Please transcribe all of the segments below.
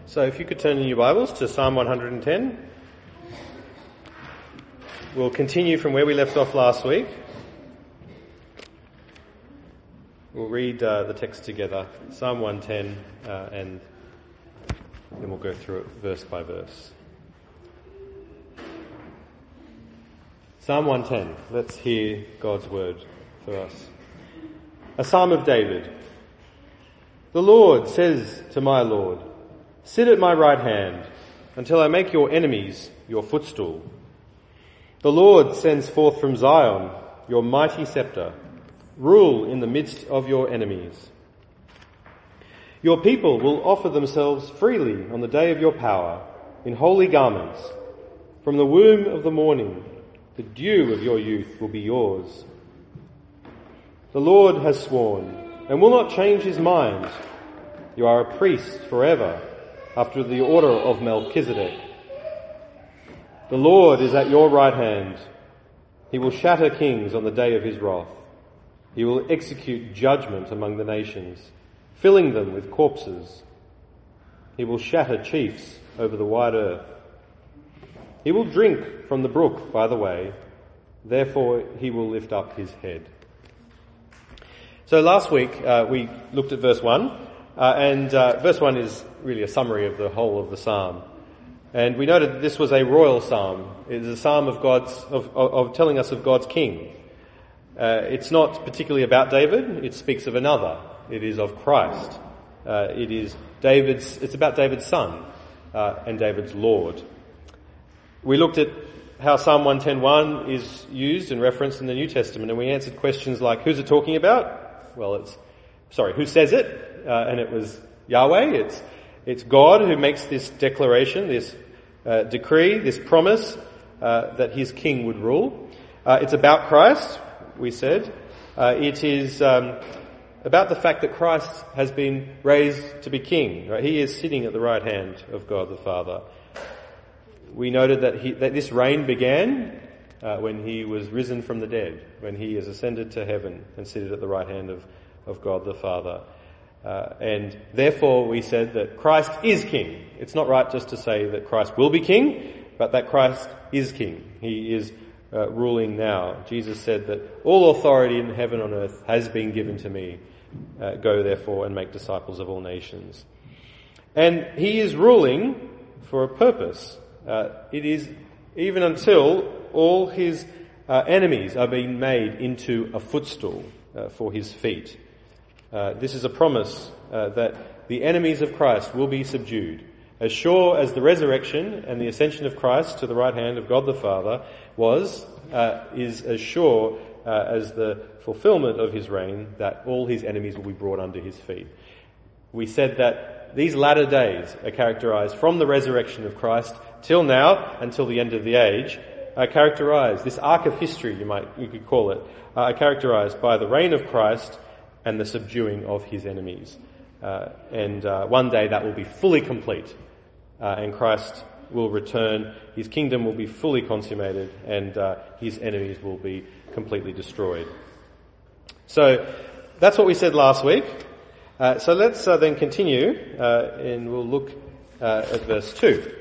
So if you could turn in your Bibles to Psalm 110. We'll continue from where we left off last week. We'll read the text together, Psalm 110, and then we'll go through it verse by verse. Psalm 110, let's hear God's word for us. A psalm of David. The Lord says to my Lord, sit at my right hand until I make your enemies your footstool. The Lord sends forth from Zion your mighty scepter. Rule in the midst of your enemies. Your people will offer themselves freely on the day of your power in holy garments. From the womb of the morning, the dew of your youth will be yours. The Lord has sworn and will not change his mind. You are a priest forever, after the order of Melchizedek. The Lord is at your right hand. He will shatter kings on the day of his wrath. He will execute judgment among the nations, filling them with corpses. He will shatter chiefs over the wide earth. He will drink from the brook by the way, therefore he will lift up his head. So last week we looked at verse 1, and verse 1 is really a summary of the whole of the psalm. And we noted that this was a royal psalm. It is a psalm of telling us of God's king. It's not particularly about David, it speaks of another. It is of Christ. It's about David's son, and David's Lord. We looked at how Psalm 110:1 is used and referenced in the New Testament, and we answered questions like, who's it talking about? Well, who says it? And it was Yahweh. It's God who makes this declaration, this decree, this promise that his king would rule. It's about Christ, we said. It is about the fact that Christ has been raised to be king. Right? He is sitting at the right hand of God the Father. We noted that this reign began when he was risen from the dead, when he is ascended to heaven and seated at the right hand of God the Father. And therefore we said that Christ is king. It's not right just to say that Christ will be king, but that Christ is king. He is ruling now. Jesus said that all authority in heaven and earth has been given to me. Go therefore and make disciples of all nations. And he is ruling for a purpose. It is even until all his enemies are being made into a footstool for his feet. This is a promise that the enemies of Christ will be subdued. As sure as the resurrection and the ascension of Christ to the right hand of God the Father is as sure as the fulfillment of his reign that all his enemies will be brought under his feet. We said that these latter days are characterized from the resurrection of Christ till now, until the end of the age, are characterized, this arc of history you could call it, are characterized by the reign of Christ and the subduing of his enemies. And one day that will be fully complete, and Christ will return, his kingdom will be fully consummated, and his enemies will be completely destroyed. So that's what we said last week. So let's then continue, and we'll look at verse 2.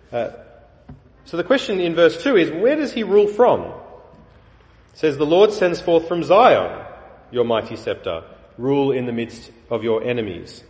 So the question in verse 2 is, where does he rule from? It says, the Lord sends forth from Zion your mighty scepter. Rule in the midst of your enemies.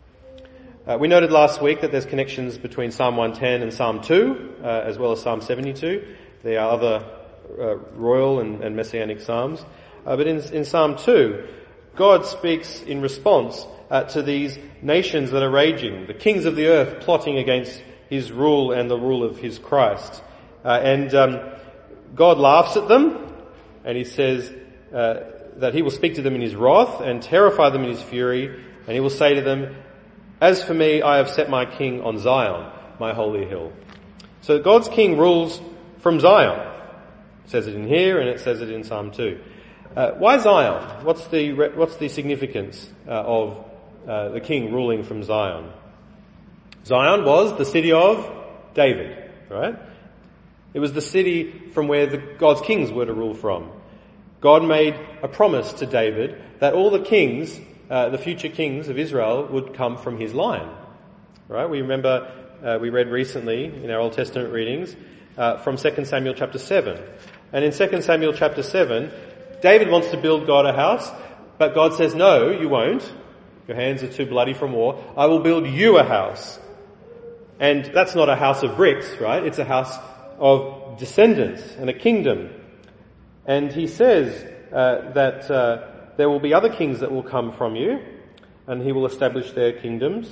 We noted last week that there's connections between Psalm 110 and Psalm 2, as well as Psalm 72. There are other royal and messianic psalms. But in Psalm 2, God speaks in response to these nations that are raging, the kings of the earth plotting against his rule and the rule of his Christ. And God laughs at them, and he says that he will speak to them in his wrath and terrify them in his fury, and he will say to them, as for me, I have set my king on Zion, my holy hill. So God's king rules from Zion. It says it in here, and it says it in Psalm 2. Why Zion? What's the significance of the king ruling from Zion? Zion was the city of David, right? It was the city from where God's kings were to rule from. God made a promise to David that all the kings, the future kings of Israel, would come from his line. Right? We remember we read recently in our Old Testament readings from 2 Samuel chapter 7. And in 2 Samuel chapter 7, David wants to build God a house, but God says, no, you won't. Your hands are too bloody from war. I will build you a house. And that's not a house of bricks, right? It's a house of descendants and a kingdom. And he says that there will be other kings that will come from you, and he will establish their kingdoms.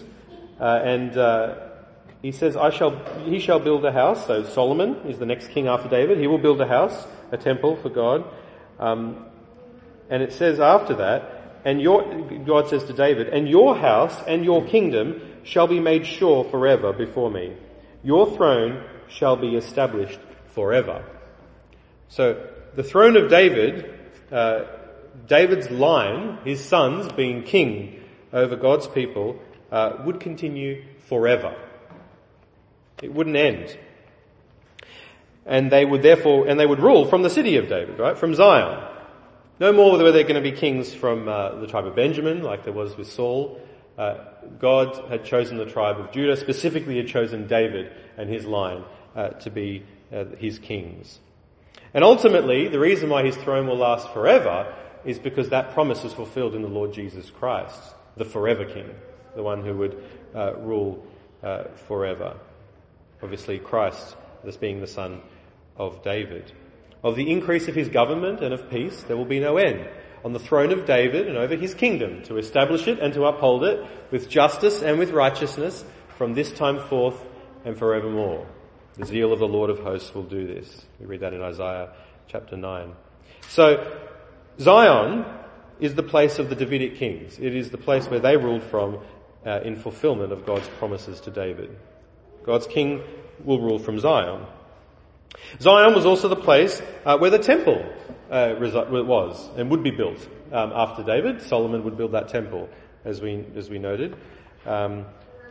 He says, he shall build a house. So Solomon is the next king after David. He will build a house, a temple for God. And it says after that, God says to David, and your house and your kingdom shall be made sure forever before me. Your throne shall be established forever. So the throne of David, David's line, his sons being king over God's people, would continue forever. It wouldn't end. And they would rule from the city of David, right? From Zion. No more were there going to be kings from the tribe of Benjamin, like there was with Saul. God had chosen the tribe of Judah, specifically had chosen David and his line to be his kings. And ultimately, the reason why his throne will last forever is because that promise is fulfilled in the Lord Jesus Christ, the forever king, the one who would rule forever. Obviously, Christ, as being the son of David. Of the increase of his government and of peace, there will be no end. On the throne of David and over his kingdom, to establish it and to uphold it with justice and with righteousness from this time forth and forevermore. The zeal of the Lord of hosts will do this. We read that in Isaiah chapter 9. So, Zion is the place of the Davidic kings. It is the place where they ruled from in fulfillment of God's promises to David. God's king will rule from Zion. Zion was also the place where the temple was and would be built after David. Solomon would build that temple, as we noted, and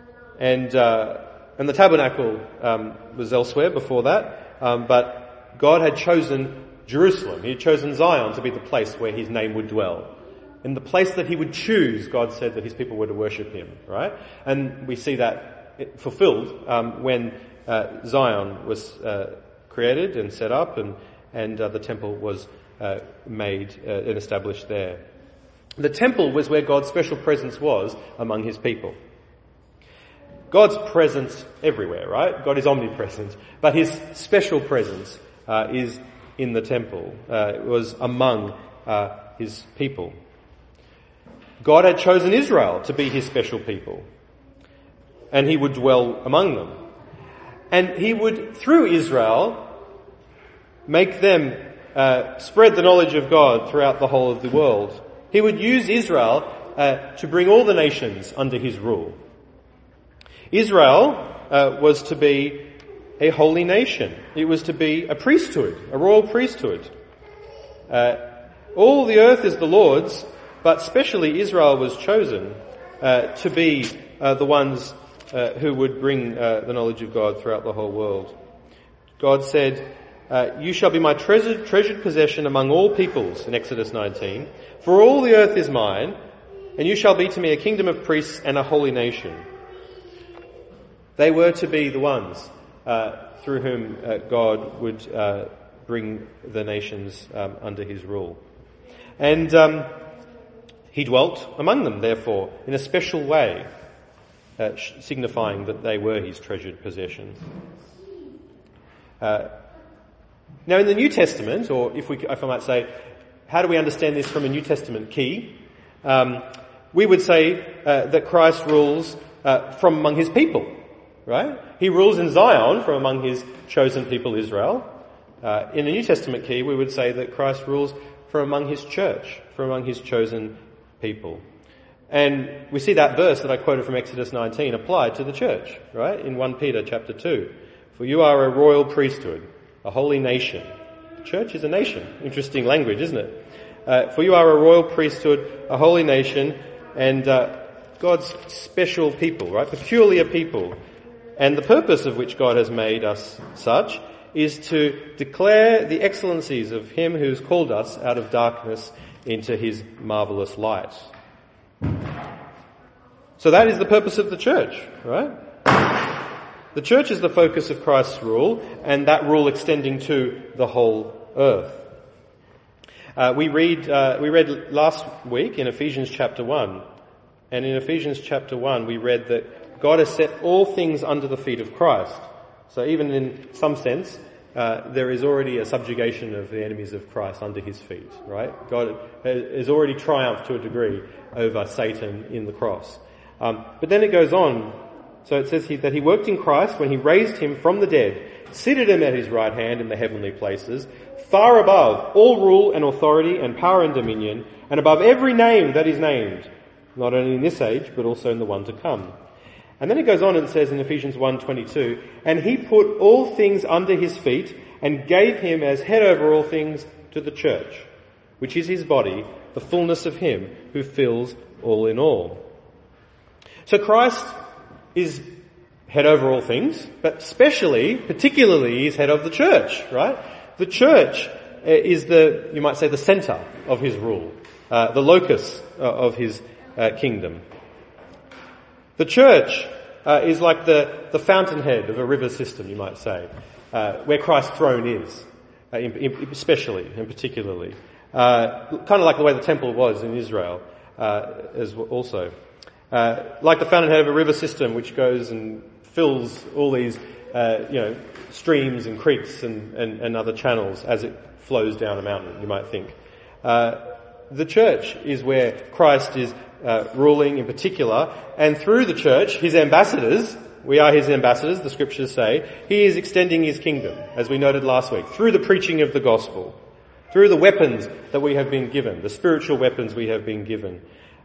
the tabernacle was elsewhere before that. But God had chosen Jerusalem. He had chosen Zion to be the place where his name would dwell. In the place that he would choose, God said that his people were to worship him, right? And we see that fulfilled when Zion was created and set up, and the temple was made and established there. The temple was where God's special presence was among his people. God's presence everywhere, right? God is omnipresent, but his special presence is in the temple. It was among his people. God had chosen Israel to be his special people, and he would dwell among them. And he would, through Israel, make them spread the knowledge of God throughout the whole of the world. He would use Israel to bring all the nations under his rule. Israel was to be a holy nation. It was to be a priesthood, a royal priesthood. All the earth is the Lord's, but specially Israel was chosen to be the ones who would bring the knowledge of God throughout the whole world. God said, you shall be my treasured possession among all peoples, in Exodus 19. For all the earth is mine, and you shall be to me a kingdom of priests and a holy nation. They were to be the ones through whom God would bring the nations under his rule. And he dwelt among them, therefore, in a special way, signifying that they were his treasured possessions. Now in the New Testament, or if I might say, how do we understand this from a New Testament key? We would say that Christ rules from among his people, right? He rules in Zion from among his chosen people Israel. In the New Testament key, we would say that Christ rules from among his church, from among his chosen people. And we see that verse that I quoted from Exodus 19 applied to the church, right? In 1 Peter chapter 2. For you are a royal priesthood, a holy nation. The church is a nation. Interesting language, isn't it? For you are a royal priesthood, a holy nation, and God's special people, right? Peculiar people. And the purpose of which God has made us such is to declare the excellencies of him who's called us out of darkness into his marvellous light. So that is the purpose of the church, right? The church is the focus of Christ's rule, and that rule extending to the whole earth. We read last week in Ephesians chapter 1, and in Ephesians chapter 1 we read that God has set all things under the feet of Christ. So even in some sense, there is already a subjugation of the enemies of Christ under his feet, right? God has already triumphed to a degree over Satan in the cross. But then it goes on. So it says here that he worked in Christ when he raised him from the dead, seated him at his right hand in the heavenly places, far above all rule and authority and power and dominion, and above every name that is named, not only in this age, but also in the one to come. And then it goes on and says in Ephesians 1:22, and he put all things under his feet and gave him as head over all things to the church, which is his body, the fullness of him who fills all in all. So Christ is head over all things, but particularly he's head of the church, right? The church is you might say, the centre of his rule, the locus of his kingdom. The church is like the fountainhead of a river system, you might say, where Christ's throne is, especially and particularly. Kind of like the way the temple was in Israel, as also. Like the fountainhead of a river system which goes and fills all these, streams and creeks and other channels as it flows down a mountain, you might think. The church is where Christ is ruling in particular, and through the church, his ambassadors, we are his ambassadors, the scriptures say, he is extending his kingdom, as we noted last week, through the preaching of the gospel, through the weapons that we have been given, the spiritual weapons we have been given.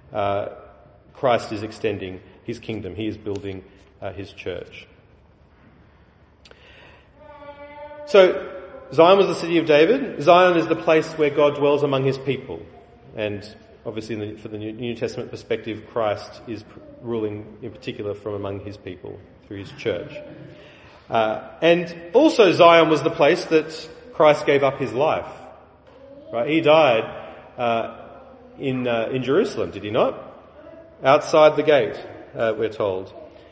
Christ is extending his kingdom. He is building his church. So, Zion was the city of David. Zion is the place where God dwells among his people. And obviously for the New Testament perspective, Christ is ruling in particular from among his people through his church. And also Zion was the place that Christ gave up his life. Right? He died in Jerusalem, did he not? Outside the gate, we're told.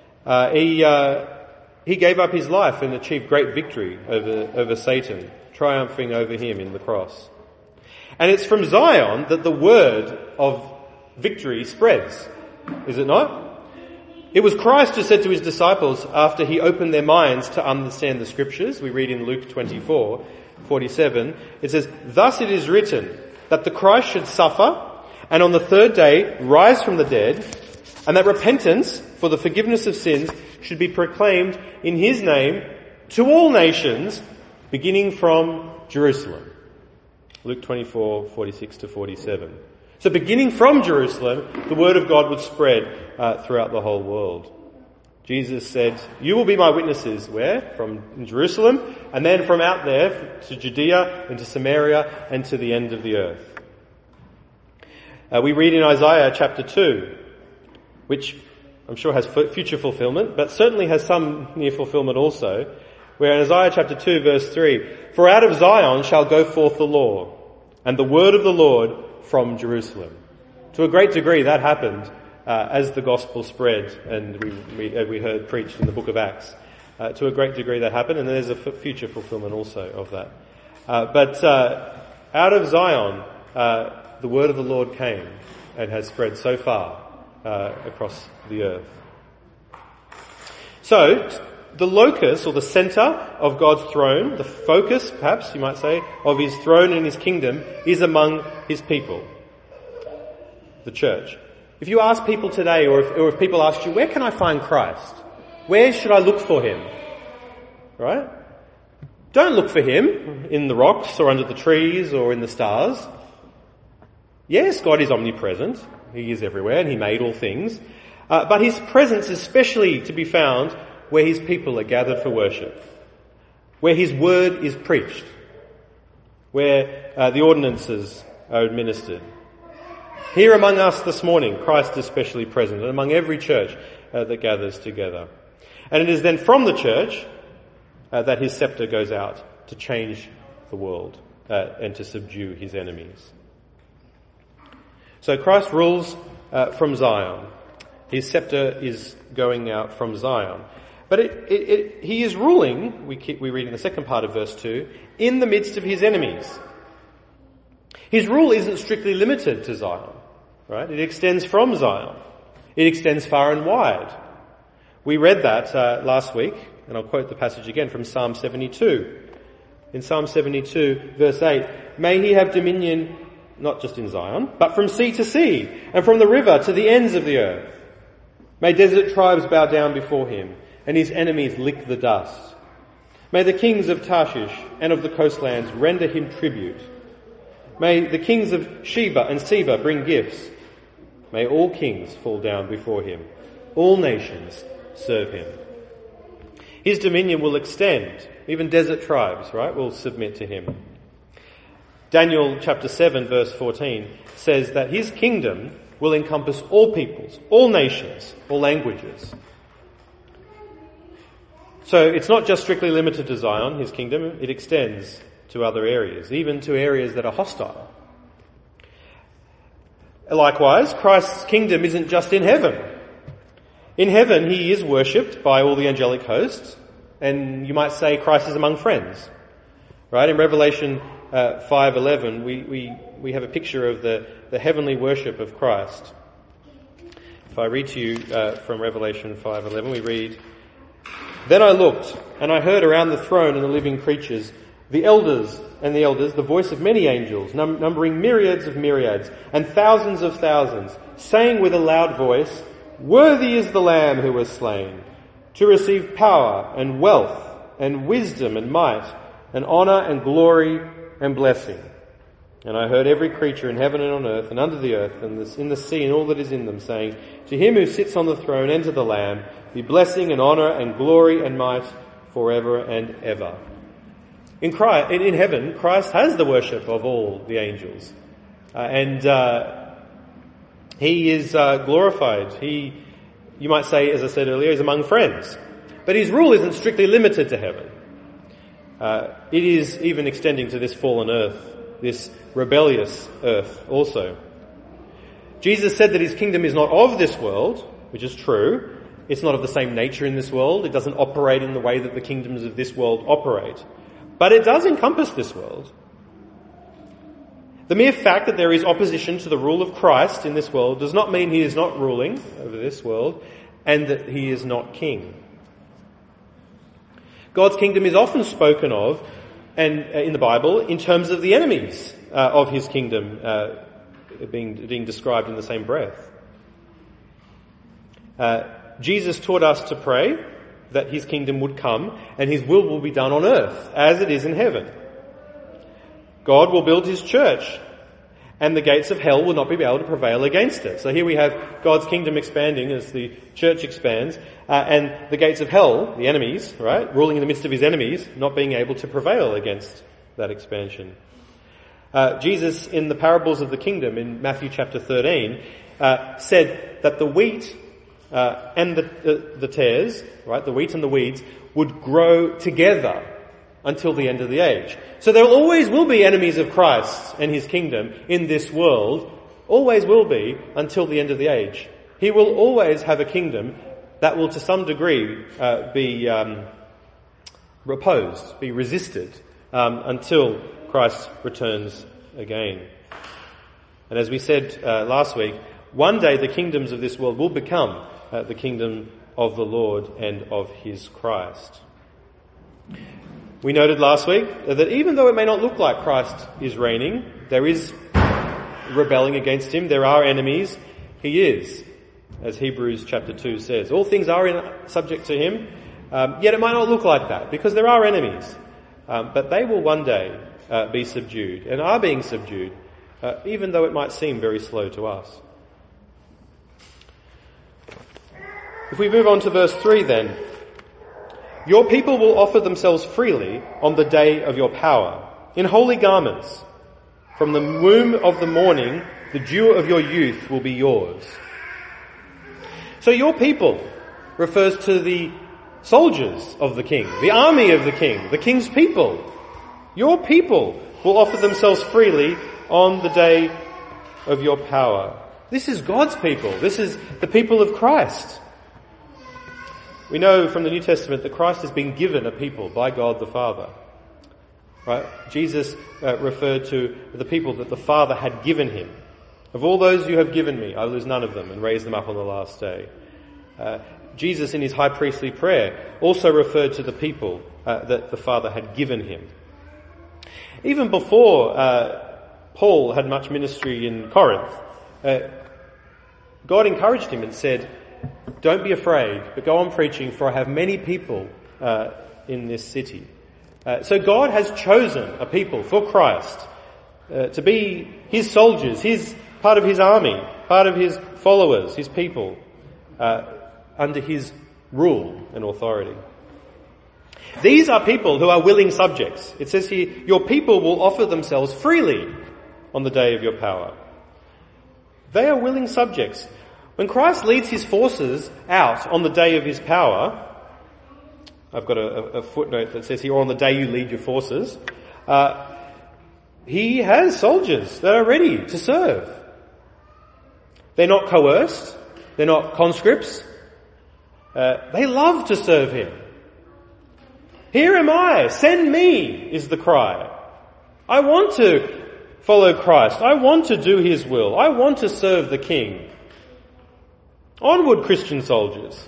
He gave up his life and achieved great victory over Satan, triumphing over him in the cross. And it's from Zion that the word of victory spreads, is it not? It was Christ who said to his disciples after he opened their minds to understand the scriptures, we read in Luke 24:47, it says, thus it is written that the Christ should suffer and on the third day rise from the dead, and that repentance for the forgiveness of sins should be proclaimed in his name to all nations, beginning from Jerusalem. Luke 24:46-47. So beginning from Jerusalem, the word of God would spread throughout the whole world. Jesus said, you will be my witnesses, where? From Jerusalem, and then from out there to Judea and to Samaria and to the end of the earth. We read in Isaiah chapter 2, which I'm sure has future fulfillment, but certainly has some near fulfillment also, where in Isaiah chapter 2 verse 3, for out of Zion shall go forth the law, and the word of the Lord from Jerusalem. To a great degree that happened as the gospel spread, and we heard preached in the book of Acts. To a great degree that happened, and there's a future fulfillment also of that. But out of Zion, the word of the Lord came and has spread so far across the earth. So, the locus or the centre of God's throne, the focus, perhaps you might say, of his throne and his kingdom is among his people, the church. If you ask people today, or if people ask you, where can I find Christ? Where should I look for him? Right? Don't look for him in the rocks or under the trees or in the stars. Yes, God is omnipresent. He is everywhere and he made all things. But his presence is especially to be found where his people are gathered for worship, where his word is preached, where the ordinances are administered. Here among us this morning, Christ is especially present, and among every church that gathers together. And it is then from the church that his scepter goes out to change the world and to subdue his enemies. So Christ rules from Zion. His scepter is going out from Zion. But he is ruling, we read in the second part of verse 2, in the midst of his enemies. His rule isn't strictly limited to Zion, right? It extends from Zion. It extends far and wide. We read that last week, and I'll quote the passage again from Psalm 72. In Psalm 72, verse 8, may he have dominion not just in Zion, but from sea to sea, and from the river to the ends of the earth. May desert tribes bow down before him, and his enemies lick the dust. May the kings of Tarshish and of the coastlands render him tribute. May the kings of Sheba and Seba bring gifts. May all kings fall down before him. All nations serve him. His dominion will extend. Even desert tribes, right, will submit to him. Daniel chapter 7 verse 14 says that his kingdom will encompass all peoples, all nations, all languages. So it's not just strictly limited to Zion, his kingdom, it extends to other areas, even to areas that are hostile. Likewise, Christ's kingdom isn't just in heaven. In heaven, he is worshipped by all the angelic hosts, and you might say Christ is among friends. Right? In Revelation 5:11, we have a picture of the heavenly worship of Christ. If I read to you from Revelation 5:11, we read, then I looked, and I heard around the throne and the living creatures, the elders, the voice of many angels, numbering myriads of myriads, and thousands of thousands, saying with a loud voice, worthy is the Lamb who was slain, to receive power and wealth and wisdom and might and honour and glory and blessing. And I heard every creature in heaven and on earth and under the earth and in the sea and all that is in them, saying, to him who sits on the throne and to the Lamb be blessing and honour and glory and might forever and ever. In heaven, Christ has the worship of all the angels. He is glorified. You might say, as I said earlier, is among friends. But his rule isn't strictly limited to heaven. It is even extending to this fallen earth, this rebellious earth also. Jesus said that his kingdom is not of this world, which is true. It's not of the same nature in this world. It doesn't operate in the way that the kingdoms of this world operate. But it does encompass this world. The mere fact that there is opposition to the rule of Christ in this world does not mean he is not ruling over this world and that he is not king. God's kingdom is often spoken of and in the Bible in terms of the enemies of his kingdom being described in the same breath. Jesus taught us to pray that his kingdom would come and his will be done on earth as it is in heaven. God will build his church and the gates of hell will not be able to prevail against it. So here we have God's kingdom expanding as the church expands and the gates of hell, the enemies, right, ruling in the midst of his enemies, not being able to prevail against that expansion. Jesus in the parables of the kingdom in Matthew chapter 13 said that the wheat and the tares, right, the wheat and the weeds, would grow together until the end of the age. So there always will be enemies of Christ and his kingdom in this world, always will be until the end of the age. He will always have a kingdom that will to some degree be opposed, be resisted until Christ returns again. And as we said last week, one day the kingdoms of this world will become the kingdom of the Lord and of his Christ. We noted last week that even though it may not look like Christ is reigning, there is rebelling against him, there are enemies, he is, as Hebrews chapter 2 says. All things are subject to him, yet it might not look like that because there are enemies. But they will one day be subdued and are being subdued, even though it might seem very slow to us. If we move on to verse 3 then, your people will offer themselves freely on the day of your power, in holy garments. From the womb of the morning, the dew of your youth will be yours. So your people refers to the soldiers of the king, the army of the king's people. Your people will offer themselves freely on the day of your power. This is God's people. This is the people of Christ. We know from the New Testament that Christ has been given a people by God the Father. Right? Jesus referred to the people that the Father had given him. Of all those you have given me, I will lose none of them and raise them up on the last day. Jesus in his high priestly prayer also referred to the people that the Father had given him. Even before Paul had much ministry in Corinth, God encouraged him and said, "Don't be afraid, but go on preaching, for I have many people in this city." So God has chosen a people for Christ to be his soldiers, part of his army, part of his followers, his people, under his rule and authority. These are people who are willing subjects. It says here, your people will offer themselves freely on the day of your power. They are willing subjects. When Christ leads his forces out on the day of his power, I've got a footnote that says here, on the day you lead your forces, he has soldiers that are ready to serve. They're not coerced. They're not conscripts. They love to serve him. Here am I, send me, is the cry. I want to follow Christ. I want to do his will. I want to serve the King. Onward, Christian soldiers.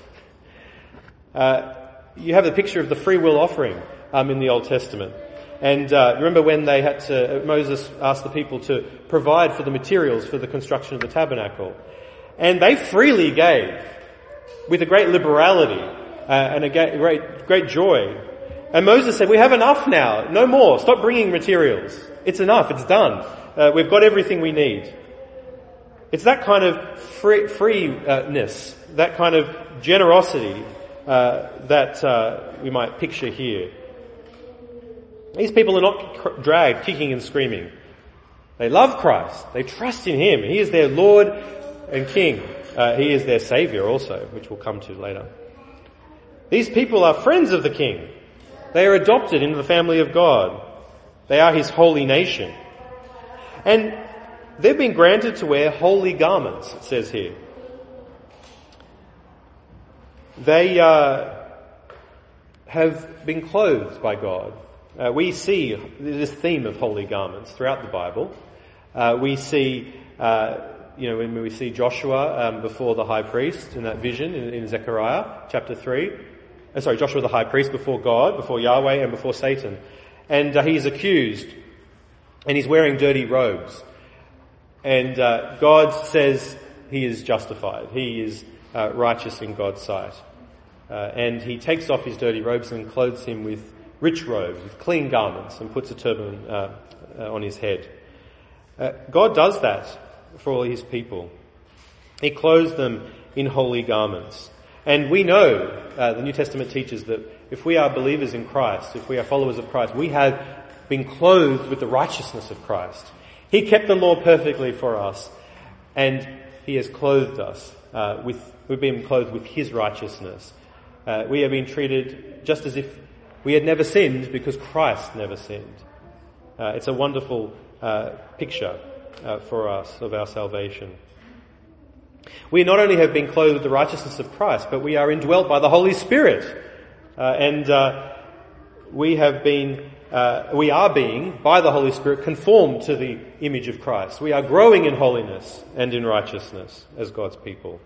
You have the picture of the free will offering in the Old Testament. And remember when Moses asked the people to provide for the materials for the construction of the tabernacle. And they freely gave with a great liberality and a great joy. And Moses said, we have enough now, no more, stop bringing materials. It's enough, it's done. We've got everything we need. It's that kind of freeness, that kind of generosity that we might picture here. These people are not dragged, kicking and screaming. They love Christ. They trust in him. He is their Lord and King. He is their Saviour also, which we'll come to later. These people are friends of the King. They are adopted into the family of God. They are his holy nation. And they've been granted to wear holy garments, it says here. They have been clothed by God. We see this theme of holy garments throughout the Bible. We see, when we see Joshua before the high priest in that vision in Zechariah chapter 3. Joshua the high priest before God, before Yahweh and before Satan. And he's accused and he's wearing dirty robes. And God says he is justified. He is righteous in God's sight. And he takes off his dirty robes and clothes him with rich robes, with clean garments, and puts a turban on his head. God does that for all his people. He clothes them in holy garments. And we know, the New Testament teaches that if we are believers in Christ, if we are followers of Christ, we have been clothed with the righteousness of Christ. He kept the law perfectly for us, and he has clothed us we've been clothed with his righteousness. We have been treated just as if we had never sinned because Christ never sinned. It's a wonderful picture for us of our salvation. We not only have been clothed with the righteousness of Christ, but we are indwelt by the Holy Spirit. We are being, by the Holy Spirit, conformed to the image of Christ. We are growing in holiness and in righteousness as God's people.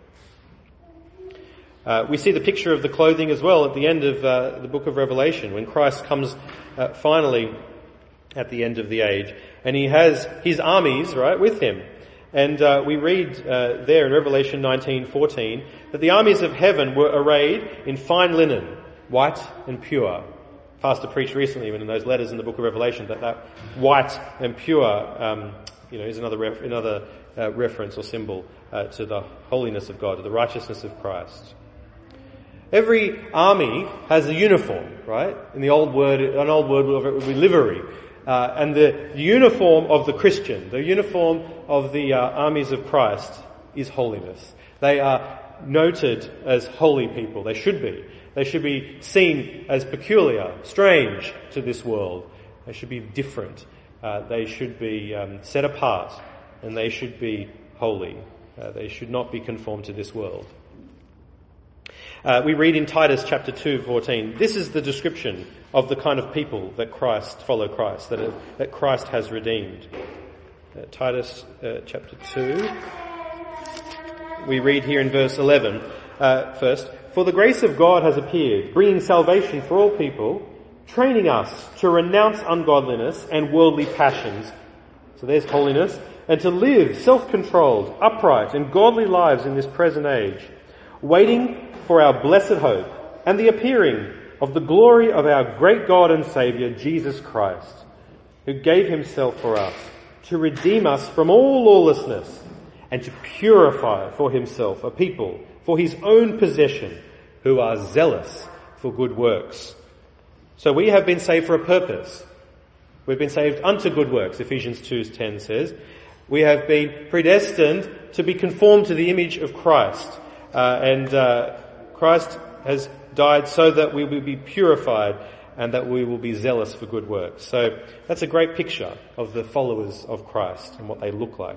We see the picture of the clothing as well at the end of the book of Revelation, when Christ comes finally at the end of the age, and he has his armies, right, with him. And we read there in Revelation 19:14 that the armies of heaven were arrayed in fine linen, white and pure. Pastor preached recently in those letters in the book of Revelation that white and pure is another reference or symbol to the holiness of God, to the righteousness of Christ. Every army has a uniform, right? An old word would be livery. And the uniform of the Christian, the uniform of the armies of Christ is holiness. They are noted as holy people. They should be. They should be seen as peculiar, strange to this world. They should be different. They should be set apart, and they should be holy. They should not be conformed to this world. We read in Titus chapter 2:14, this is the description of the kind of people that follow Christ, that Christ has redeemed. Titus chapter 2, we read here in verse 11, first, for the grace of God has appeared, bringing salvation for all people, training us to renounce ungodliness and worldly passions. So there's holiness. And to live self-controlled, upright and godly lives in this present age, waiting for our blessed hope and the appearing of the glory of our great God and Saviour, Jesus Christ, who gave himself for us to redeem us from all lawlessness and to purify for himself a people for his own possession who are zealous for good works. So we have been saved for a purpose. We've been saved unto good works, Ephesians 2:10 says. We have been predestined to be conformed to the image of Christ. Christ has died so that we will be purified and that we will be zealous for good works. So that's a great picture of the followers of Christ and what they look like.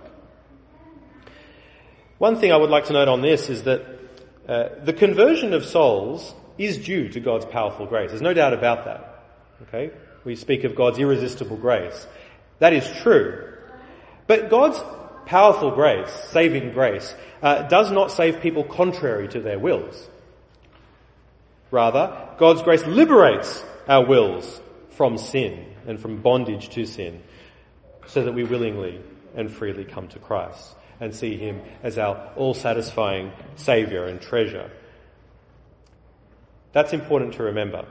One thing I would like to note on this is that the conversion of souls is due to God's powerful grace. There's no doubt about that. Okay? We speak of God's irresistible grace. That is true. But God's powerful grace, saving grace, does not save people contrary to their wills. Rather, God's grace liberates our wills from sin and from bondage to sin so that we willingly and freely come to Christ and see him as our all-satisfying Saviour and treasure. That's important to remember.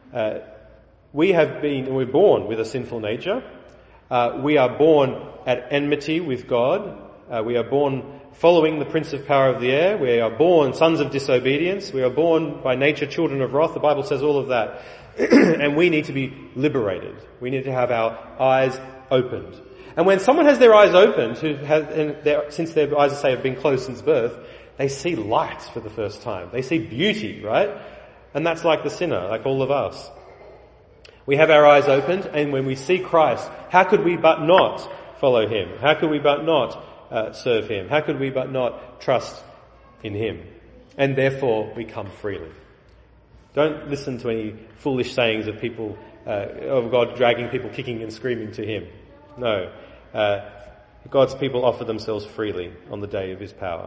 We're born with a sinful nature. We are born at enmity with God. We are born following the prince of power of the air. We are born sons of disobedience. We are born by nature children of wrath. The Bible says all of that. And we need to be liberated. We need to have our eyes opened. And when someone has their eyes opened, since their eyes, say, have been closed since birth, they see light for the first time. They see beauty, right? And that's like the sinner, like all of us. We have our eyes opened, and when we see Christ, how could we but not follow him? How could we but not serve him? How could we but not trust in him? And therefore we come freely. Don't listen to any foolish sayings of people, of God dragging people kicking and screaming to him. No. God's people offer themselves freely on the day of his power.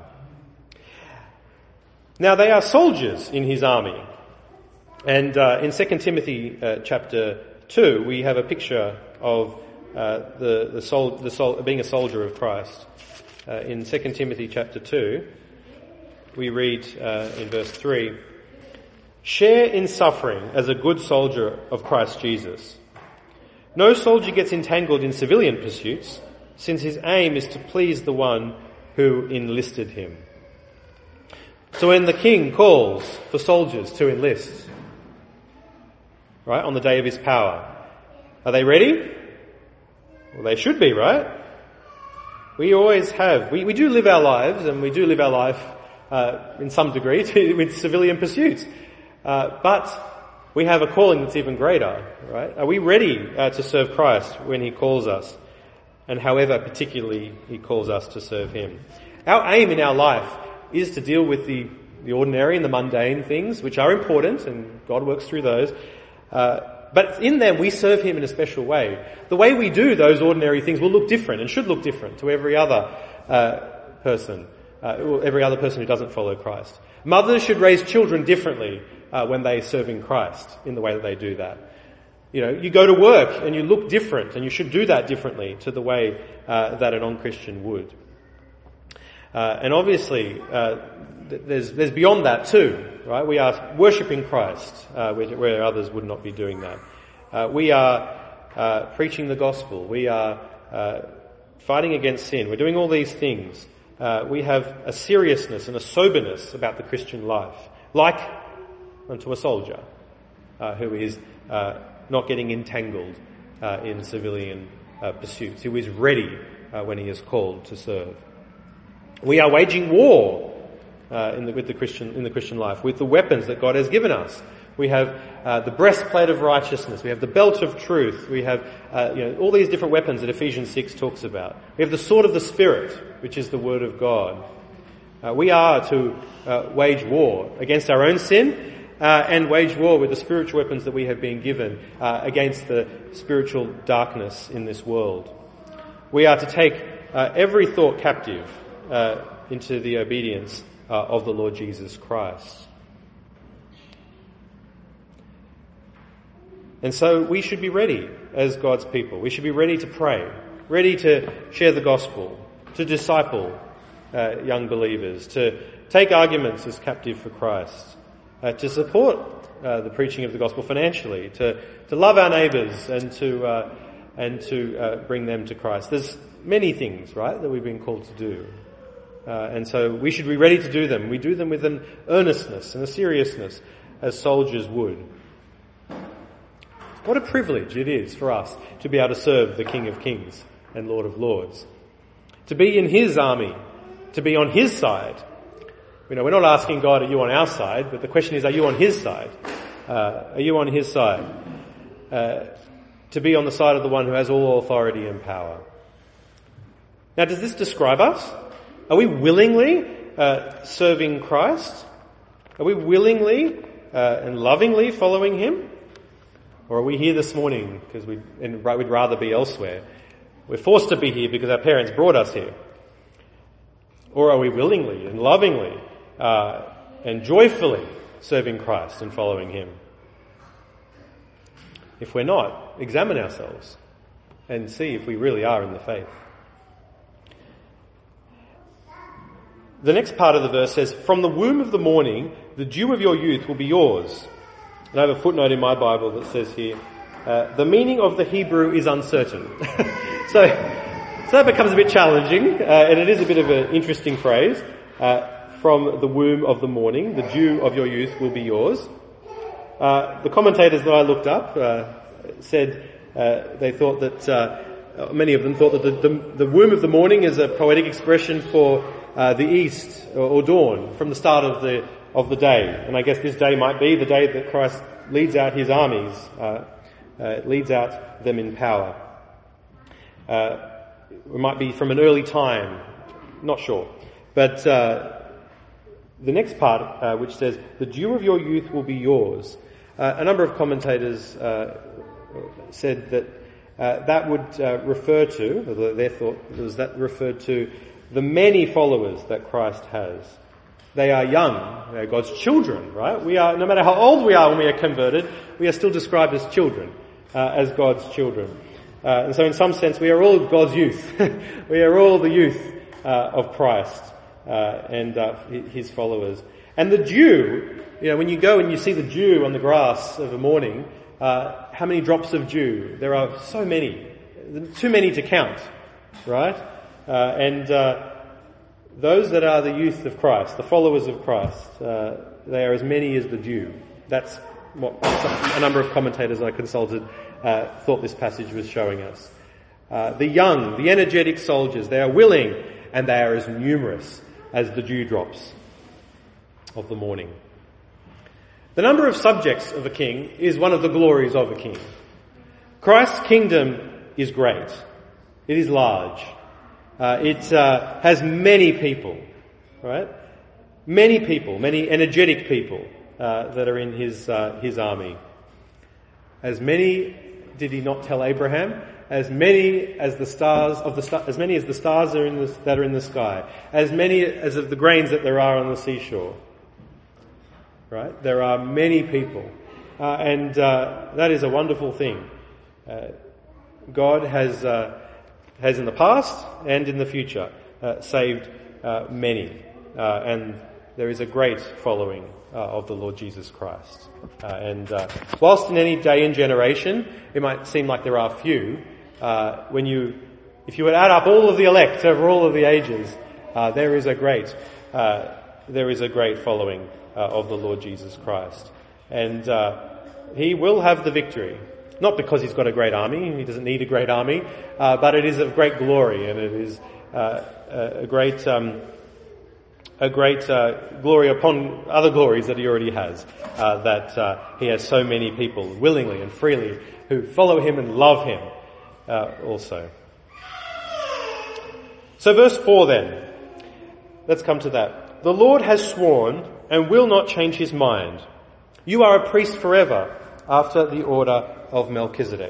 Now they are soldiers in his army. And in 2 Timothy chapter 2, we have a picture of being a soldier of Christ. In 2 Timothy chapter 2, we read in verse 3, share in suffering as a good soldier of Christ Jesus. No soldier gets entangled in civilian pursuits, since his aim is to please the one who enlisted him. So when the king calls for soldiers to enlist, right, on the day of his power, are they ready? Well, they should be, right? We always have. We do live our lives, and we do live our life in some degree with civilian pursuits. But we have a calling that's even greater, right? Are we ready to serve Christ when he calls us? And however particularly he calls us to serve him. Our aim in our life is to deal with the ordinary and the mundane things, which are important, and God works through those. But in them we serve him in a special way. The way we do those ordinary things will look different and should look different to every other person who doesn't follow Christ. Mothers should raise children differently when they serve in Christ in the way that they do that. You know, you go to work and you look different, and you should do that differently to the way that a non-Christian would. And obviously, there's beyond that too, right? We are worshipping Christ, where others would not be doing that. We are preaching the gospel. We are fighting against sin. We're doing all these things. We have a seriousness and a soberness about the Christian life, like unto a soldier who is not getting entangled in civilian pursuits, who is ready when he is called to serve. We are waging war in the Christian life with the weapons that God has given us. We have the breastplate of righteousness. We have the belt of truth. We have all these different weapons that Ephesians 6 talks about. We have the sword of the Spirit, which is the Word of God. We are to wage war against our own sin and wage war with the spiritual weapons that we have been given against the spiritual darkness in this world. We are to take every thought captive into the obedience of the Lord Jesus Christ. And so we should be ready as God's people. We should be ready to pray, ready to share the gospel, to disciple young believers, to take arguments as captive for Christ, to support the preaching of the gospel financially, to love our neighbours and to bring them to Christ. There's many things, right, that we've been called to do. And so we should be ready to do them. We do them with an earnestness and a seriousness as soldiers would. What a privilege it is for us to be able to serve the King of Kings and Lord of Lords. To be in His army, to be on His side. You know, we're not asking God, are you on our side? But the question is, are you on His side? Are you on His side? To be on the side of the one who has all authority and power. Now, does this describe us? Are we willingly serving Christ? Are we willingly and lovingly following Him? Or are we here this morning because we'd rather be elsewhere? We're forced to be here because our parents brought us here. Or are we willingly and lovingly and joyfully serving Christ and following Him? If we're not, examine ourselves and see if we really are in the faith. The next part of the verse says, "From the womb of the morning, the dew of your youth will be yours." And I have a footnote in my Bible that says here, the meaning of the Hebrew is uncertain. So that becomes a bit challenging, and it is a bit of an interesting phrase. From the womb of the morning, the dew of your youth will be yours. The commentators that I looked up said they thought that many of them thought that the womb of the morning is a poetic expression for the east or dawn, from the start of the day. And I guess this day might be the day that Christ leads out His armies, leads out them in power. It might be from an early time, not sure. But the next part, which says, "The dew of your youth will be yours," a number of commentators said that that would refer to, their thought was that referred to the many followers that Christ has. They are young. They are God's children, right? We are, no matter how old we are when we are converted, we are still described as children, as God's children. And so in some sense, we are all God's youth. We are all the youth of Christ and His followers. And the dew, you know, when you go and you see the dew on the grass of a morning, how many drops of dew? There are so many. Too many to count, right? Those that are the youth of Christ, the followers of Christ, they are as many as the dew. That's what a number of commentators I consulted thought this passage was showing us. The young, the energetic soldiers, they are willing and they are as numerous as the dewdrops of the morning. The number of subjects of a king is one of the glories of a king. Christ's kingdom is great. It is large. It has many people, right? Many people, many energetic people that are in His army. As many did He not tell Abraham? As many as the stars as many as the stars that are in the sky. As many as of the grains that there are on the seashore. Right? There are many people, and that is a wonderful thing. God has in the past and in the future saved many, and there is a great following of the Lord Jesus Christ. Whilst in any day and generation it might seem like there are few, if you would add up all of the elect over all of the ages, there is a great following of the Lord Jesus Christ, and He will have the victory. Not because He's got a great army, He doesn't need a great army, but it is of great glory, and it is a great glory upon other glories that He already has, that He has so many people willingly and freely who follow Him and love Him also. So verse 4 then, let's come to that. "The Lord has sworn and will not change his mind. You are a priest forever after the order of Melchizedek."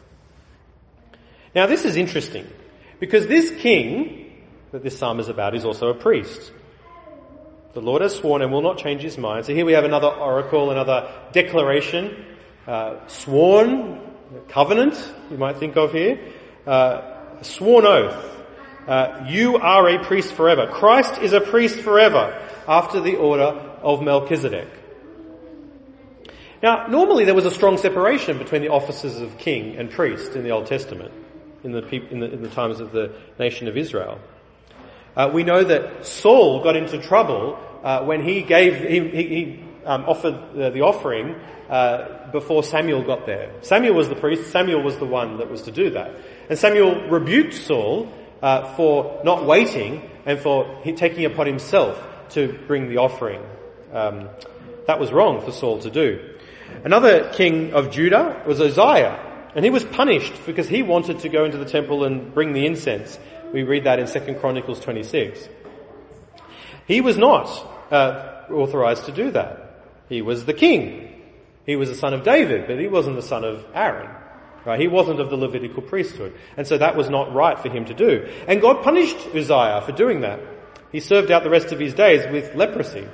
Now this is interesting because this king that this psalm is about is also a priest. The Lord has sworn and will not change his mind. So here we have another oracle, another declaration, sworn, covenant, you might think of here, sworn oath. You are a priest forever. Christ is a priest forever after the order of Melchizedek. Now, normally there was a strong separation between the offices of king and priest in the Old Testament, in the times of the nation of Israel. We know that Saul got into trouble when he offered the offering before Samuel got there. Samuel was the priest. Samuel was the one that was to do that. And Samuel rebuked Saul for not waiting and for taking upon himself to bring the offering. That was wrong for Saul to do. Another king of Judah was Uzziah, and he was punished because he wanted to go into the temple and bring the incense. We read that in 2 Chronicles 26. He was not authorized to do that. He was the king. He was the son of David, but he wasn't the son of Aaron. Right? He wasn't of the Levitical priesthood. And so that was not right for him to do. And God punished Uzziah for doing that. He served out the rest of his days with leprosy.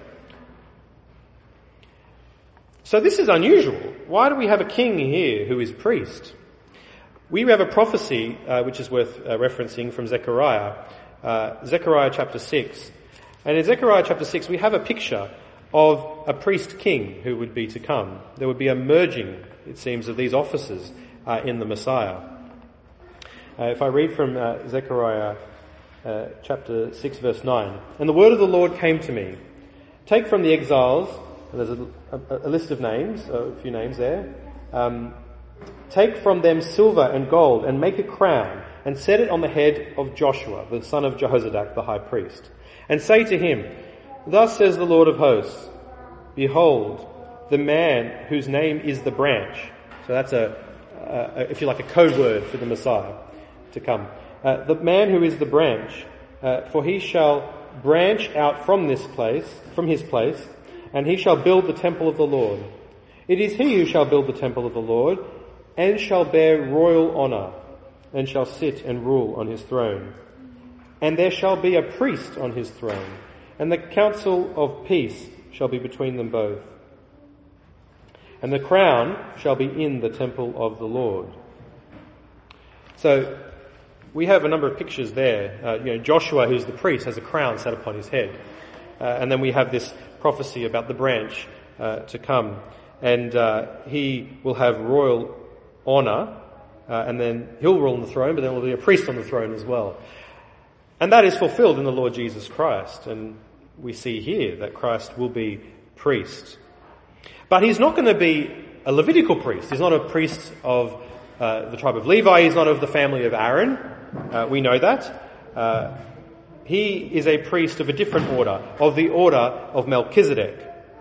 So this is unusual. Why do we have a king here who is priest? We have a prophecy which is worth referencing from Zechariah. Zechariah chapter 6. And in Zechariah chapter 6 we have a picture of a priest king who would be to come. There would be a merging, it seems, of these offices in the Messiah. If I read from Zechariah chapter 6 verse 9. "And the word of the Lord came to me. Take from the exiles," and there's a list of names, a few names there, "take from them silver and gold and make a crown and set it on the head of Joshua, the son of Jehozadak, the high priest. And say to him, Thus says the Lord of hosts, Behold, the man whose name is the branch." So that's if you like, a code word for the Messiah to come. "The man who is the branch, for he shall branch out from his place, and he shall build the temple of the Lord. It is he who shall build the temple of the Lord, and shall bear royal honour, and shall sit and rule on his throne. And there shall be a priest on his throne, and the council of peace shall be between them both. And the crown shall be in the temple of the Lord." So we have a number of pictures there. Joshua, who's the priest, has a crown set upon his head. And then we have this prophecy about the branch to come. And he will have royal honour, and then he'll rule on the throne, but then there will be a priest on the throne as well. And that is fulfilled in the Lord Jesus Christ. And we see here that Christ will be priest. But he's not going to be a Levitical priest. He's not a priest of the tribe of Levi. He's not of the family of Aaron. We know that. He is a priest of a different order, of the order of Melchizedek.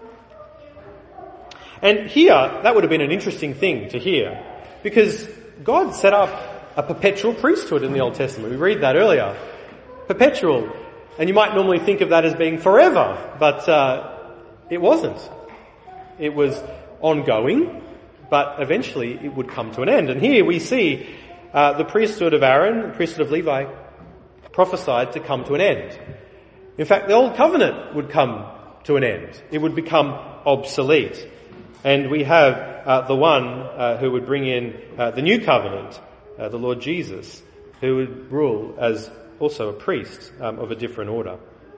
And here, that would have been an interesting thing to hear, because God set up a perpetual priesthood in the Old Testament. We read that earlier. Perpetual. And you might normally think of that as being forever, but it wasn't. It was ongoing, but eventually it would come to an end. And here we see the priesthood of Aaron, the priesthood of Levi, prophesied to come to an end. In fact, the Old Covenant would come to an end. It would become obsolete. And we have the one who would bring in the new covenant, the Lord Jesus, who would rule as also a priest of a different order.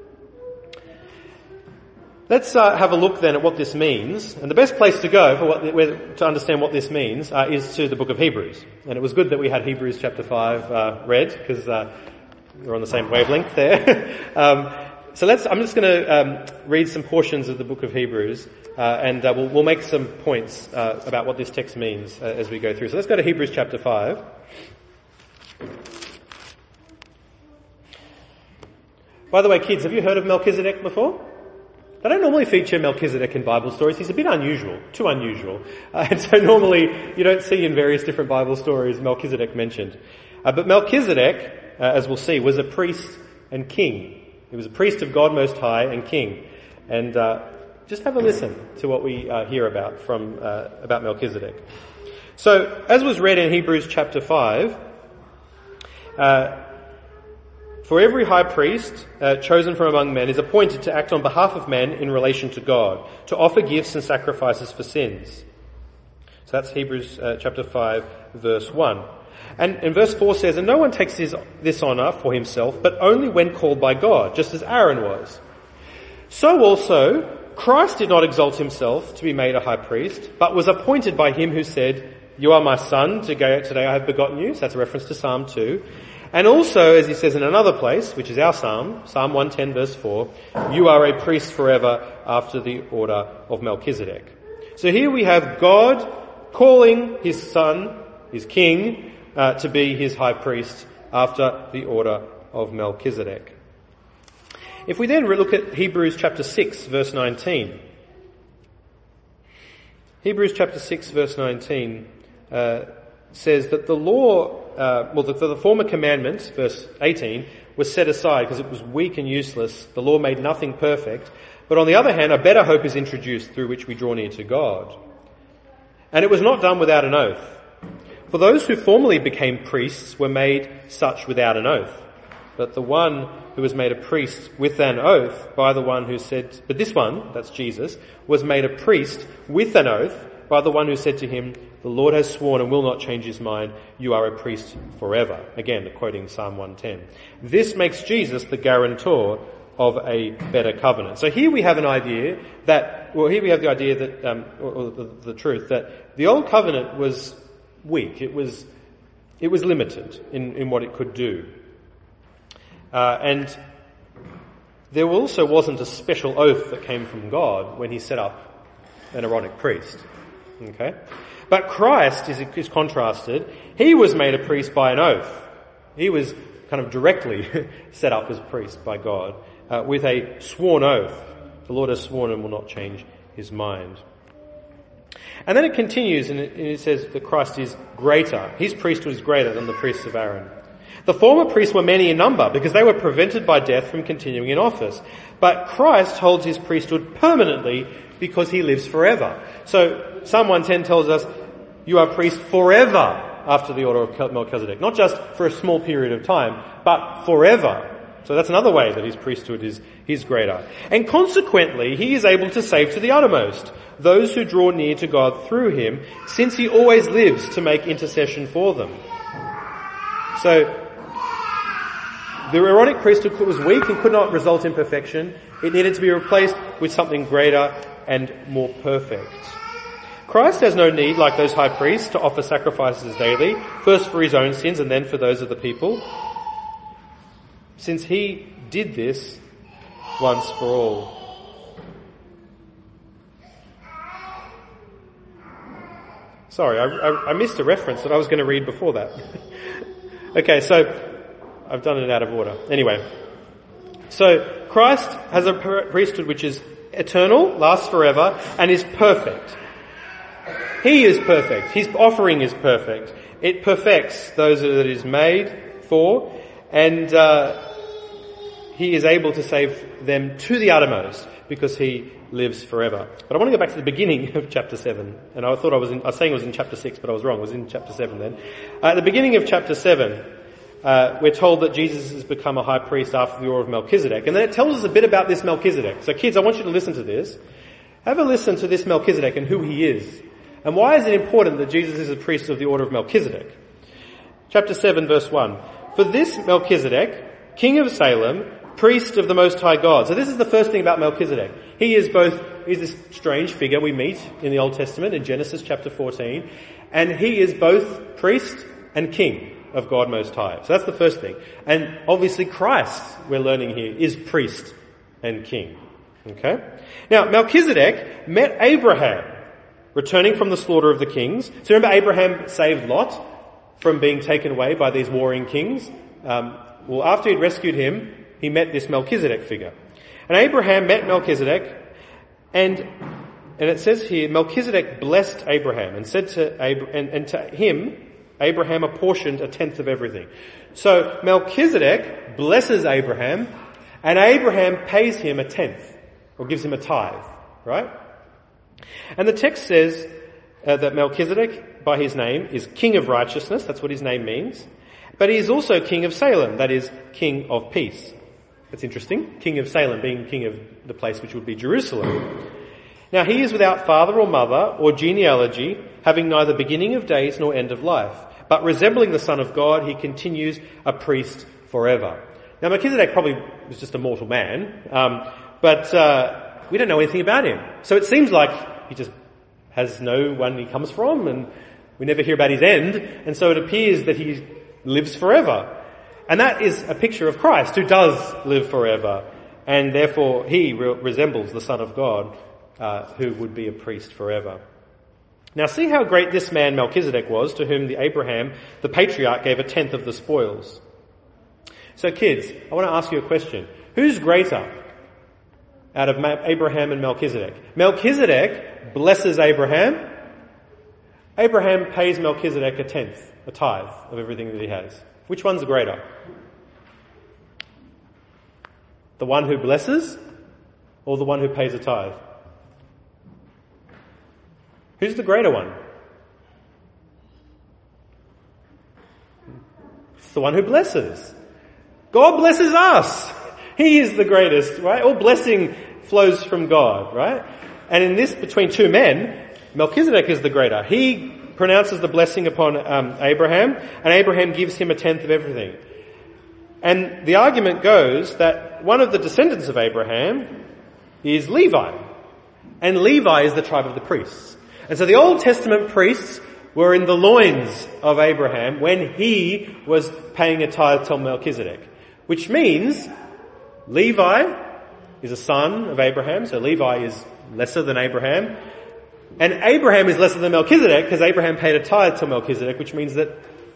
Let's have a look then at what this means. And the best place to go to understand what this means is to the book of Hebrews. And it was good that we had Hebrews chapter 5 read, because we're on the same wavelength there. I'm just going to read some portions of the book of Hebrews, and we'll make some points about what this text means as we go through. So let's go to Hebrews chapter 5. By the way, kids, have you heard of Melchizedek before? They don't normally feature Melchizedek in Bible stories. He's a bit unusual, too unusual. And so normally you don't see in various different Bible stories Melchizedek mentioned. But Melchizedek, as we'll see, was a priest and king. He was a priest of God Most High and King. And just have a listen to what we hear about Melchizedek. So, as was read in Hebrews chapter 5, for every high priest chosen from among men is appointed to act on behalf of men in relation to God, to offer gifts and sacrifices for sins. So that's Hebrews chapter 5, verse 1. And verse 4 says, and no one takes this honour for himself, but only when called by God, just as Aaron was. So also, Christ did not exalt himself to be made a high priest, but was appointed by him who said, you are my son, today I have begotten you. So that's a reference to Psalm 2. And also, as he says in another place, which is our Psalm, Psalm 110 verse 4, you are a priest forever after the order of Melchizedek. So here we have God calling his son, his king, to be his high priest after the order of Melchizedek. If we then look at Hebrews chapter 6 verse 19. Hebrews chapter 6 verse 19 says that the law, the former commandment, verse 18, was set aside because it was weak and useless. The law made nothing perfect. But on the other hand, a better hope is introduced through which we draw near to God. And it was not done without an oath. For those who formerly became priests were made such without an oath. But the one who was made a priest with an oath by the one who said, but this one, that's Jesus, was made a priest with an oath by the one who said to him, the Lord has sworn and will not change his mind, you are a priest forever. Again, quoting Psalm 110. This makes Jesus the guarantor of a better covenant. So here we have the idea that, or the truth, that the old covenant was weak. It was limited in what it could do. And there also wasn't a special oath that came from God when he set up an Aaronic priest. Okay? But Christ is contrasted. He was made a priest by an oath. He was kind of directly set up as priest by God with a sworn oath. The Lord has sworn and will not change his mind. And then it continues and it says that Christ is greater. His priesthood is greater than the priests of Aaron. The former priests were many in number because they were prevented by death from continuing in office. But Christ holds his priesthood permanently because he lives forever. So Psalm 110 tells us you are priest forever after the order of Melchizedek. Not just for a small period of time, but forever. So that's another way that his priesthood is greater. And consequently, he is able to save to the uttermost those who draw near to God through him, since he always lives to make intercession for them. So, the Aaronic priesthood was weak and could not result in perfection. It needed to be replaced with something greater and more perfect. Christ has no need, like those high priests, to offer sacrifices daily, first for his own sins and then for those of the people, since he did this once for all. Sorry, I missed a reference that I was going to read before that. Okay, so I've done it out of order. Anyway, so Christ has a priesthood which is eternal, lasts forever, and is perfect. He is perfect. His offering is perfect. It perfects those that it is made for, and he is able to save them to the uttermost because he lives forever. But I want to go back to the beginning of chapter 7. And I was saying it was in chapter 6, but I was wrong. It was in chapter 7 then. At the beginning of chapter 7, we're told that Jesus has become a high priest after the order of Melchizedek. And then it tells us a bit about this Melchizedek. So kids, I want you to listen to this. Have a listen to this Melchizedek and who he is. And why is it important that Jesus is a priest of the order of Melchizedek? Chapter 7, verse 1. For this Melchizedek, king of Salem, priest of the Most High God. So this is the first thing about Melchizedek. He's this strange figure we meet in the Old Testament in Genesis chapter 14. And he is both priest and king of God Most High. So that's the first thing. And obviously Christ, we're learning here, is priest and king. Okay? Now, Melchizedek met Abraham, returning from the slaughter of the kings. So remember Abraham saved Lot from being taken away by these warring kings? Well, after he'd rescued him, he met this Melchizedek figure. And Abraham met Melchizedek, and it says here, Melchizedek blessed Abraham and said to him, Abraham apportioned 1/10 of everything. So Melchizedek blesses Abraham And Abraham pays him a tenth, or gives him a tithe, right? And the text says that Melchizedek, by his name, is king of righteousness. That's what his name means. But he is also king of Salem, that is, king of peace. That's interesting. King of Salem being king of the place which would be Jerusalem. Now he is without father or mother or genealogy, having neither beginning of days nor end of life. But resembling the Son of God, he continues a priest forever. Now Melchizedek probably was just a mortal man, but we don't know anything about him. So it seems like he just has no one he comes from, and we never hear about his end, and so it appears that he lives forever. And that is a picture of Christ, who does live forever, and therefore he resembles the Son of God, who would be a priest forever. Now see how great this man Melchizedek was, to whom Abraham, the patriarch, gave a tenth of the spoils. So kids, I want to ask you a question. Who's greater out of Abraham and Melchizedek? Melchizedek blesses Abraham. Abraham pays Melchizedek a tenth, a tithe of everything that he has. Which one's greater? The one who blesses or the one who pays a tithe? Who's the greater one? It's the one who blesses. God blesses us. He is the greatest, right? All blessing flows from God, right? And in this, between two men, Melchizedek is the greater. He pronounces the blessing upon Abraham, and Abraham gives him a tenth of everything. And the argument goes that one of the descendants of Abraham is Levi. And Levi is the tribe of the priests. And so the Old Testament priests were in the loins of Abraham when he was paying a tithe to Melchizedek. Which means Levi is a son of Abraham, so Levi is lesser than Abraham. And Abraham is lesser than Melchizedek because Abraham paid a tithe to Melchizedek, which means that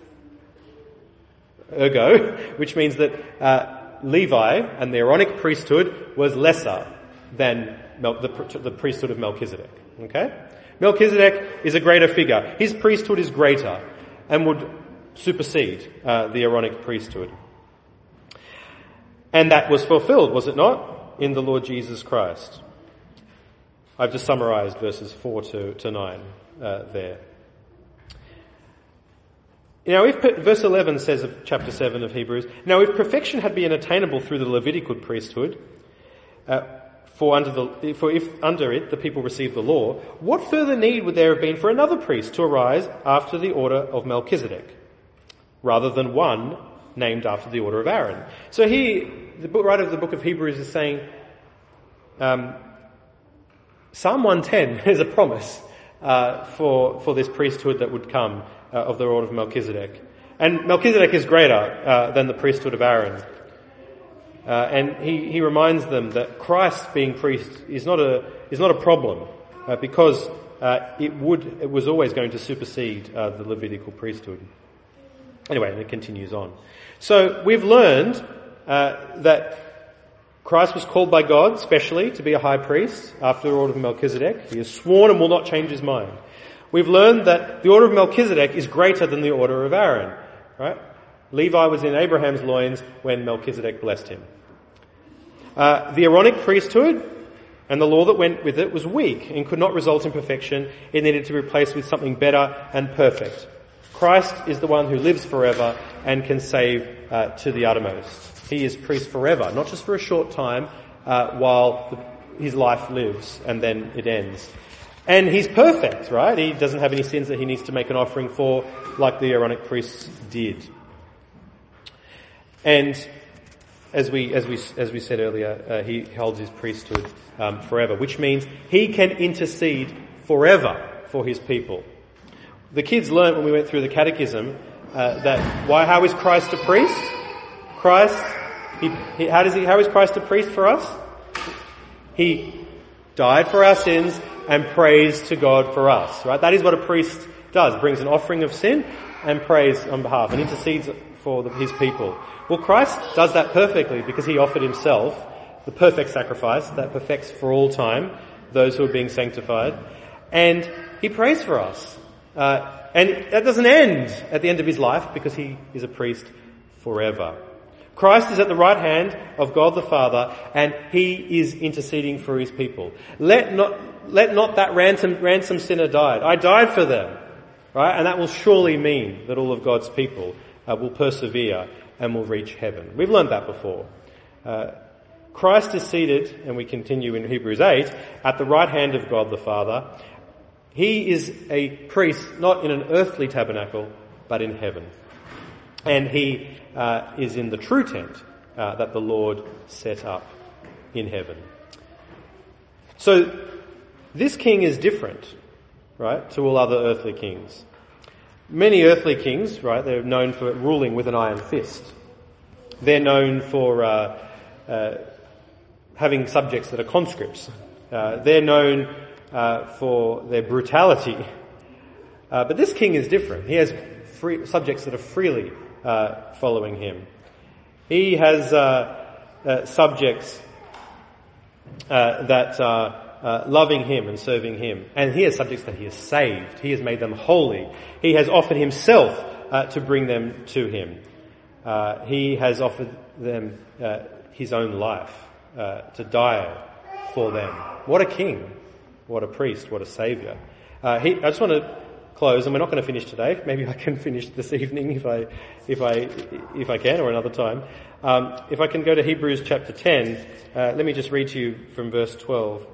Levi and the Aaronic priesthood was lesser than the priesthood of Melchizedek. Okay? Melchizedek is a greater figure. His priesthood is greater and would supersede the Aaronic priesthood. And that was fulfilled, was it not, in the Lord Jesus Christ? I've just summarised verses 4 to 9 there. Now, verse 11 says of chapter 7 of Hebrews, "Now if perfection had been attainable through the Levitical priesthood, for if under it the people received the law, what further need would there have been for another priest to arise after the order of Melchizedek, rather than one named after the order of Aaron?" So here, the writer of the book of Hebrews is saying, Psalm 110 is a promise for this priesthood that would come of the order of Melchizedek. And Melchizedek is greater than the priesthood of Aaron. And he reminds them that Christ being priest is not a problem because it was always going to supersede the Levitical priesthood. Anyway, and it continues on. So we've learned that Christ was called by God specially to be a high priest after the order of Melchizedek. He has sworn and will not change his mind. We've learned that the order of Melchizedek is greater than the order of Aaron. Right? Levi was in Abraham's loins when Melchizedek blessed him. The Aaronic priesthood and the law that went with it was weak and could not result in perfection. It needed to be replaced with something better and perfect. Christ is the one who lives forever and can save to the uttermost. He is priest forever, not just for a short time while his life lives and then it ends. And he's perfect, right? He doesn't have any sins that he needs to make an offering for like the Aaronic priests did. And as we said earlier, he holds his priesthood forever, which means he can intercede forever for his people. The kids learned when we went through the catechism how is Christ a priest? Christ, how is Christ a priest for us? He died for our sins and prays to God for us, right? That is what a priest does, brings an offering of sin and prays on behalf and intercedes for his people. Well, Christ does that perfectly because he offered himself, the perfect sacrifice that perfects for all time those who are being sanctified, and he prays for us. And that doesn't end at the end of his life because he is a priest forever. Christ is at the right hand of God the Father, and he is interceding for his people. Let not that ransom sinner die. I died for them, right? And that will surely mean that all of God's people will persevere and will reach heaven. We've learned that before. Christ is seated, and we continue in Hebrews 8, at the right hand of God the Father. He is a priest, not in an earthly tabernacle, but in heaven. And he is in the true tent that the Lord set up in heaven. So this king is different, right, to all other earthly kings. Many earthly kings, right, they're known for ruling with an iron fist. They're known for having subjects that are conscripts. They're known for their brutality. But this king is different. He has subjects that are freely following him. He has subjects that are loving him and serving him. And he has subjects that he has saved. He has made them holy. He has offered himself to bring them to him. He has offered them his own life to die for them. What a king. What a priest. What a saviour. I just want to close, and we're not going to finish today. Maybe I can finish this evening if I can, or another time. If I can go to Hebrews chapter 10, let me just read to you from verse 12.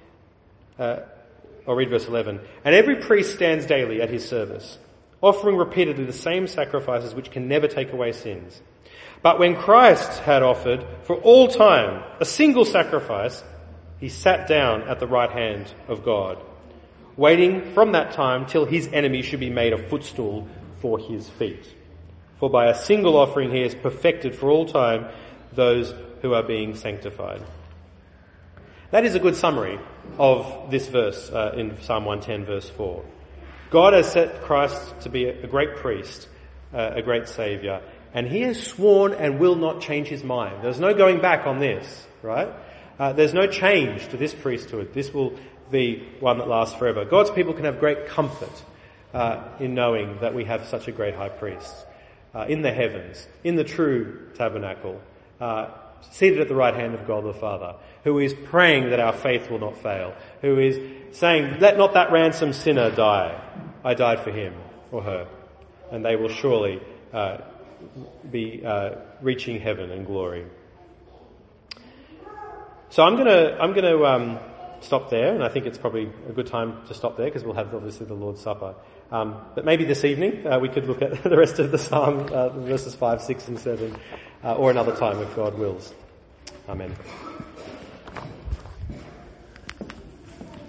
I'll read verse 11. And every priest stands daily at his service, offering repeatedly the same sacrifices which can never take away sins. But when Christ had offered for all time a single sacrifice, he sat down at the right hand of God, waiting from that time till his enemy should be made a footstool for his feet. For by a single offering he has perfected for all time those who are being sanctified. That is a good summary of this verse in Psalm 110 verse 4. God has set Christ to be a great priest, a great saviour, and he has sworn and will not change his mind. There's no going back on this, right? There's no change to this priesthood. This will be one that lasts forever. God's people can have great comfort in knowing that we have such a great high priest in the heavens, in the true tabernacle, seated at the right hand of God the Father, who is praying that our faith will not fail, who is saying, let not that ransom sinner die. I died for him or her. And they will surely be reaching heaven and glory. So I'm going to stop there, and I think it's probably a good time to stop there because we'll have obviously the Lord's Supper. But maybe this evening we could look at the rest of the psalm, verses 5, 6 and 7, or another time if God wills. Amen.